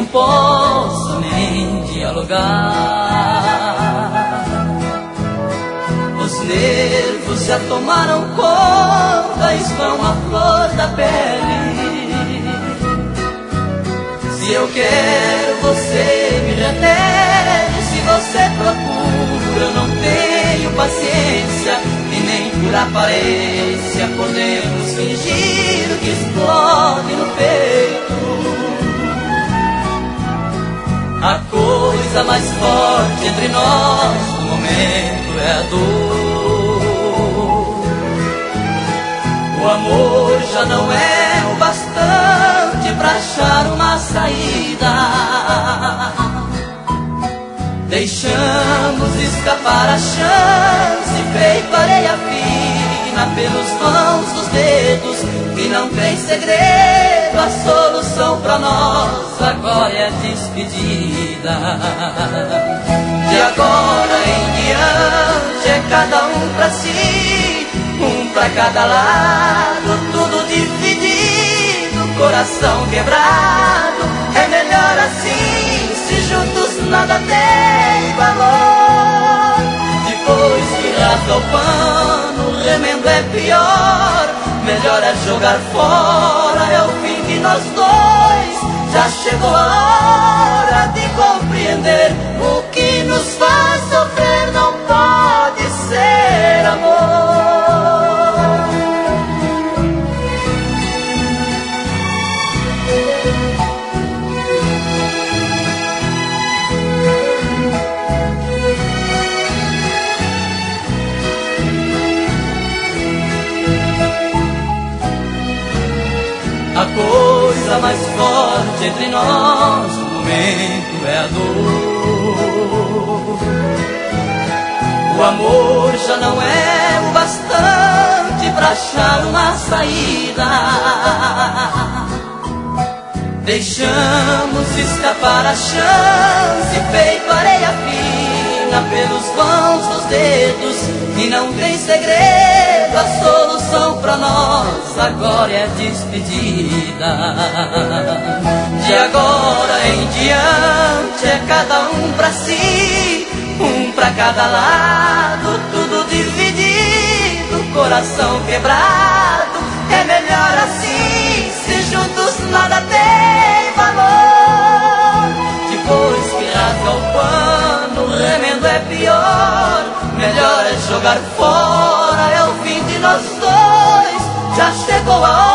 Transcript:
não posso nem dialogar. Os nervos já tomaram conta, estão à flor da pele. Se eu quero, você me retém. Se você procura, eu não tenho paciência. E nem por aparência podemos fingir o que explode no peito. A coisa mais forte entre nós no momento é a dor. O amor já não é o bastante pra achar uma saída. Deixamos escapar a chance, feito areia fina pelos vãos dos dedos. E não tem segredo, a solução pra nós agora é a despedida. De agora em diante é cada um pra si, um pra cada lado, tudo dividido, coração quebrado. É melhor assim, se juntos nada tem valor. Depois que rasga o pano, o remendo é pior. Melhor é jogar fora, é o fim de nós dois. Já chegou a hora de compreender: o que nos faz sofrer não pode ser amor. A coisa mais forte entre nós no momento é a dor. O amor já não é o bastante pra achar uma saída. Deixamos escapar a chance, feito areia fina pelos vãos dos dedos. E não tem segredo, a solução pra nós agora é a despedida. De agora em diante é cada um pra si, um pra cada lado, tudo dividido, coração quebrado. É melhor assim, se juntos nada tem valor. Depois que rasga o pano, o remendo é pior. Melhor é jogar fora, é o fim de nós dois. Já chegou a hora